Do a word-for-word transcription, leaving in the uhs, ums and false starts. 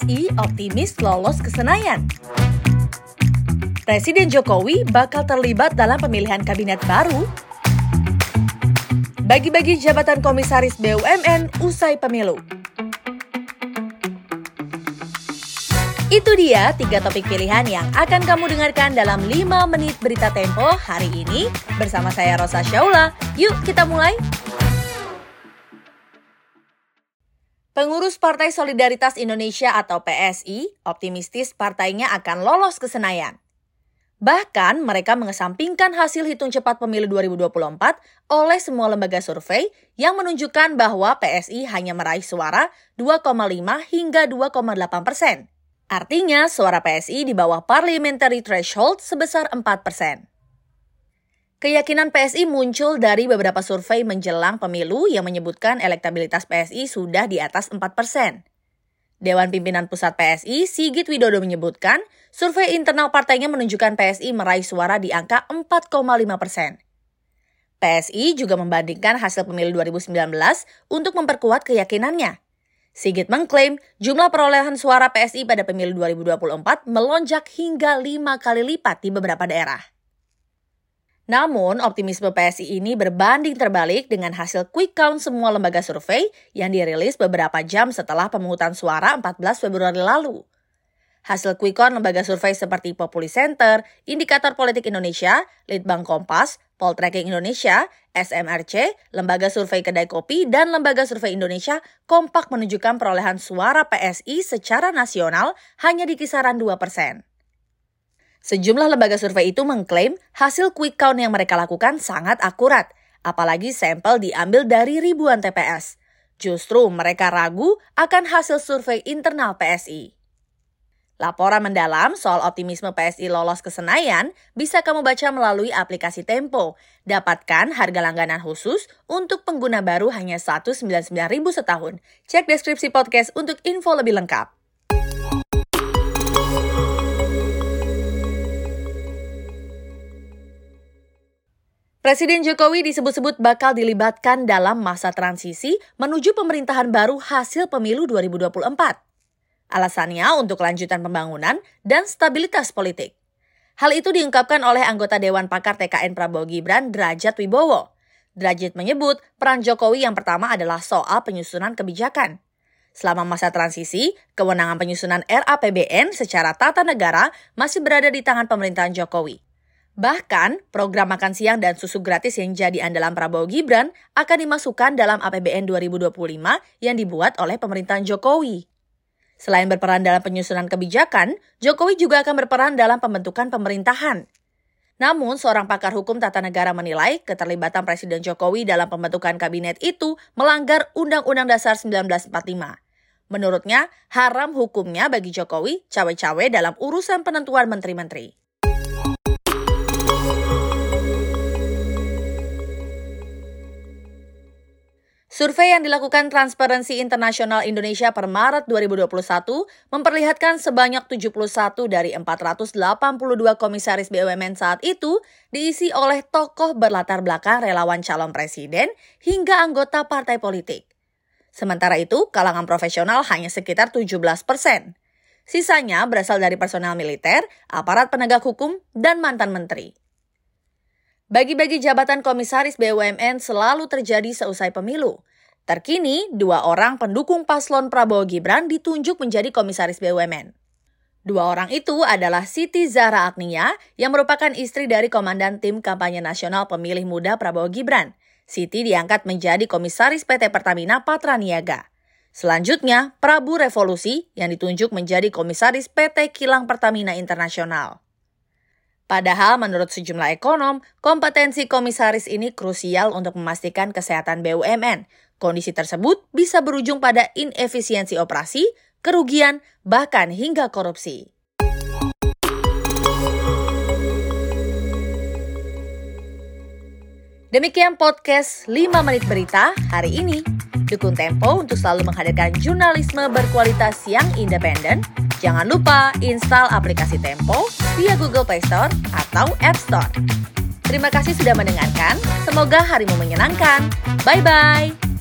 S I optimis lolos ke Senayan. Presiden Jokowi bakal terlibat dalam pemilihan kabinet baru. Bagi-bagi jabatan komisaris B U M N usai pemilu. Itu dia tiga topik pilihan yang akan kamu dengarkan dalam lima menit berita Tempo hari ini bersama saya Rosa Syaula. Yuk kita mulai. Pengurus Partai Solidaritas Indonesia atau P S I optimistis partainya akan lolos ke Senayan. Bahkan mereka mengesampingkan hasil hitung cepat pemilu dua ribu dua puluh empat oleh semua lembaga survei yang menunjukkan bahwa P S I hanya meraih suara dua koma lima hingga dua koma delapan persen. Artinya suara P S I di bawah parliamentary threshold sebesar empat persen. Keyakinan P S I muncul dari beberapa survei menjelang pemilu yang menyebutkan elektabilitas P S I sudah di atas empat persen. Dewan Pimpinan Pusat P S I, Sigit Widodo menyebutkan, survei internal partainya menunjukkan P S I meraih suara di angka empat koma lima persen. P S I juga membandingkan hasil pemilu dua ribu sembilan belas untuk memperkuat keyakinannya. Sigit mengklaim jumlah perolehan suara P S I pada pemilu dua ribu dua puluh empat melonjak hingga lima kali lipat di beberapa daerah. Namun, optimisme P S I ini berbanding terbalik dengan hasil quick count semua lembaga survei yang dirilis beberapa jam setelah pemungutan suara empat belas Februari lalu. Hasil quick count lembaga survei seperti Populi Center, Indikator Politik Indonesia, Litbang Kompas, Poltreking Indonesia, S M R C, Lembaga Survei Kedai Kopi, dan Lembaga Survei Indonesia kompak menunjukkan perolehan suara P S I secara nasional hanya di kisaran dua persen. Sejumlah lembaga survei itu mengklaim hasil quick count yang mereka lakukan sangat akurat, apalagi sampel diambil dari ribuan T P S. Justru mereka ragu akan hasil survei internal P S I. Laporan mendalam soal optimisme P S I lolos ke Senayan bisa kamu baca melalui aplikasi Tempo. Dapatkan harga langganan khusus untuk pengguna baru hanya seratus sembilan puluh sembilan ribu rupiah setahun. Cek deskripsi podcast untuk info lebih lengkap. Presiden Jokowi disebut-sebut bakal dilibatkan dalam masa transisi menuju pemerintahan baru hasil pemilu dua ribu dua puluh empat. Alasannya untuk kelanjutan pembangunan dan stabilitas politik. Hal itu diungkapkan oleh anggota Dewan Pakar T K N Prabowo Gibran, Drajat Wibowo. Drajat menyebut peran Jokowi yang pertama adalah soal penyusunan kebijakan. Selama masa transisi, kewenangan penyusunan R A P B N secara tata negara masih berada di tangan pemerintahan Jokowi. Bahkan, program makan siang dan susu gratis yang jadi andalan Prabowo Gibran akan dimasukkan dalam A P B N dua ribu dua puluh lima yang dibuat oleh pemerintahan Jokowi. Selain berperan dalam penyusunan kebijakan, Jokowi juga akan berperan dalam pembentukan pemerintahan. Namun, seorang pakar hukum tata negara menilai keterlibatan Presiden Jokowi dalam pembentukan kabinet itu melanggar Undang-Undang Dasar seribu sembilan ratus empat puluh lima. Menurutnya, haram hukumnya bagi Jokowi cawe-cawe dalam urusan penentuan menteri-menteri. Survei yang dilakukan Transparency International Indonesia per Maret dua ribu dua puluh satu memperlihatkan sebanyak tujuh puluh satu dari empat ratus delapan puluh dua komisaris B U M N saat itu diisi oleh tokoh berlatar belakang relawan calon presiden hingga anggota partai politik. Sementara itu, kalangan profesional hanya sekitar tujuh belas persen. Sisanya berasal dari personel militer, aparat penegak hukum, dan mantan menteri. Bagi-bagi jabatan komisaris B U M N selalu terjadi seusai pemilu. Terkini, dua orang pendukung paslon Prabowo Gibran ditunjuk menjadi komisaris B U M N. Dua orang itu adalah Siti Zahra Agnia yang merupakan istri dari Komandan Tim Kampanye Nasional Pemilih Muda Prabowo Gibran. Siti diangkat menjadi komisaris P T Pertamina Patraniaga. Selanjutnya, Prabu Revolusi yang ditunjuk menjadi komisaris P T Kilang Pertamina Internasional. Padahal menurut sejumlah ekonom, kompetensi komisaris ini krusial untuk memastikan kesehatan B U M N. Kondisi tersebut bisa berujung pada inefisiensi operasi, kerugian, bahkan hingga korupsi. Demikian podcast lima menit berita hari ini. Dukung Tempo untuk selalu menghadirkan jurnalisme berkualitas yang independen. Jangan lupa install aplikasi Tempo via Google Play Store atau App Store. Terima kasih sudah mendengarkan. Semoga harimu menyenangkan. Bye-bye.